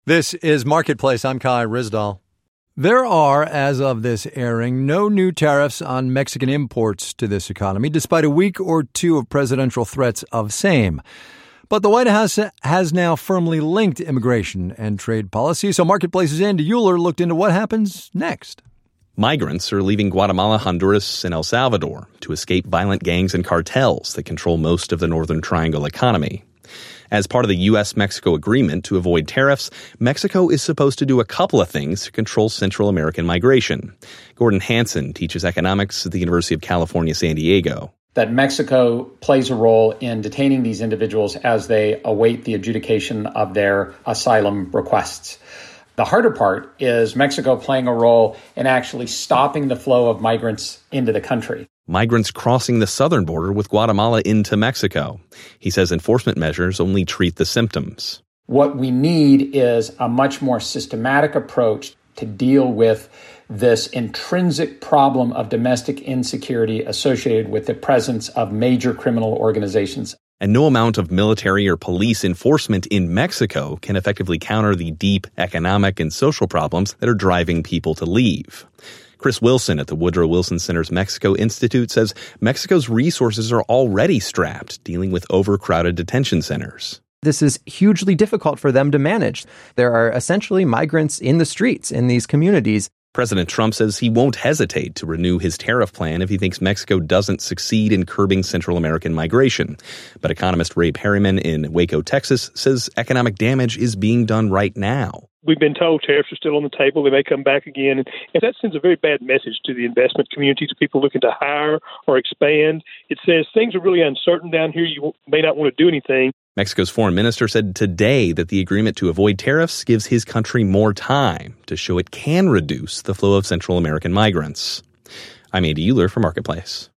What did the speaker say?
This is Marketplace. I'm Kai Ryssdal. There are, as of this airing, no new tariffs on Mexican imports to this economy, despite a week or two of presidential threats of same. But the White House has now firmly linked immigration and trade policy, so Marketplace's Andy Uhler looked into what happens next. Migrants are leaving Guatemala, Honduras, and El Salvador to escape violent gangs and cartels that control most of the Northern Triangle economy. As part of the U.S.-Mexico agreement to avoid tariffs, Mexico is supposed to do a couple of things to control Central American migration. Gordon Hanson teaches economics at the University of California, San Diego. That Mexico plays a role in detaining these individuals as they await the adjudication of their asylum requests. The harder part is Mexico playing a role in actually stopping the flow of migrants into the country. Migrants crossing the southern border with Guatemala into Mexico. He says enforcement measures only treat the symptoms. What we need is a much more systematic approach to deal with this intrinsic problem of domestic insecurity associated with the presence of major criminal organizations. And no amount of military or police enforcement in Mexico can effectively counter the deep economic and social problems that are driving people to leave. Chris Wilson at the Woodrow Wilson Center's Mexico Institute says Mexico's resources are already strapped dealing with overcrowded detention centers. This is hugely difficult for them to manage. There are essentially migrants in the streets in these communities. President Trump says he won't hesitate to renew his tariff plan if he thinks Mexico doesn't succeed in curbing Central American migration. But economist Ray Perryman in Waco, Texas, says economic damage is being done right now. We've been told tariffs are still on the table. They may come back again. And that sends a very bad message to the investment community, to people looking to hire or expand. It says things are really uncertain down here. You may not want to do anything. Mexico's foreign minister said today that the agreement to avoid tariffs gives his country more time to show it can reduce the flow of Central American migrants. I'm Andy Uhler for Marketplace.